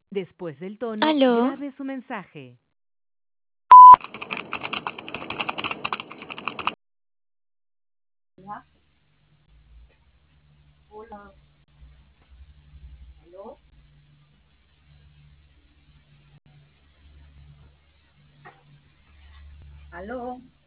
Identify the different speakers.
Speaker 1: Después del tono,
Speaker 2: ¿Aló?
Speaker 1: grabe su mensaje.
Speaker 3: Hola, ¿aló? ¿Aló?